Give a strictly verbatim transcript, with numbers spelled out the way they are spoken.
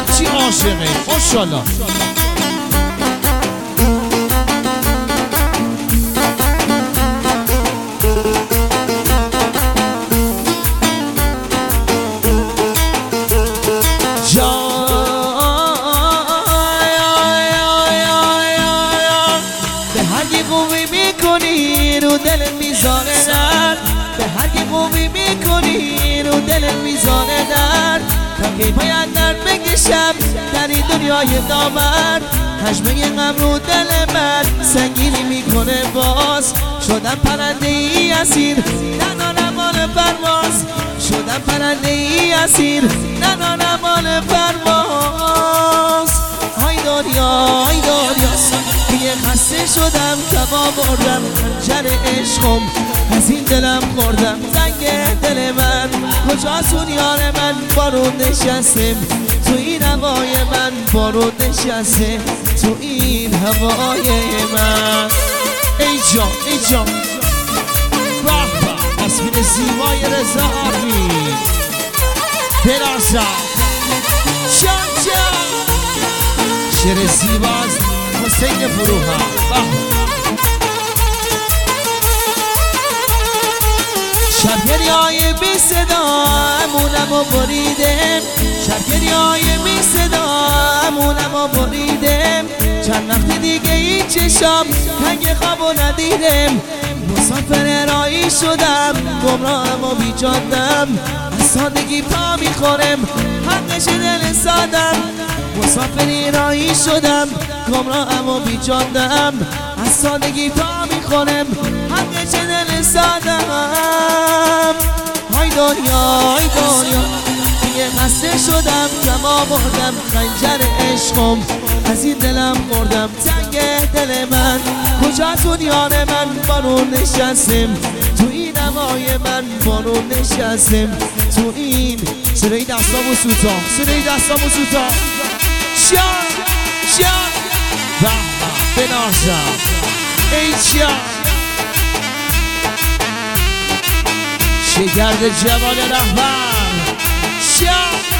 چی عاشقه ماشاءالله. دل میزانه درد به هر کی خوبی میکنی رو دل میزانه درد تا کی باید درد بکشم در این دنیای نامرد حجمه غم رو دل من سنگینی میکنه باز شدم پرنده ای اسیر ندانم مال پرواز شدم پرنده ای اسیر ندانم مال پرواز های دنیا های دنیا دیگه خسته شدم تبا بردم خنجر عشقم از این دلم خوردم زنگ دل من کجاست اون یار من بارون نشسته تو این هوای من بارون نشسته تو این هوای من ای جان ای جان به به تصویر زیبای رضا آقی برازا جان جان شعر زیباست حسین فروها شبگری های بی صدا امونم و بریدم شبگری های بی صدا امونم و بریدم چند وقت دیگه این چشم تنگ خواب و ندیدم مسافر رایی شدم گمراهم و بیجادم از سادگی پا میخورم حقش دل سادم مسافری رایی شدم گمراهم و بیجادم از سادگی پا میخورم حقش دل سادم های دنیا های دنیا دیگه خسته شدم جمع بردم خنجر عشقم از این دلم خوردم تنگ دل من کجاست اون یار من بارون نشستم تو این هوای من بارون نشستم تو این صدای دستامو سوتا صدای دستامو سوتا شان شان به به بنازم ای جان شگرد جوان رهبر شان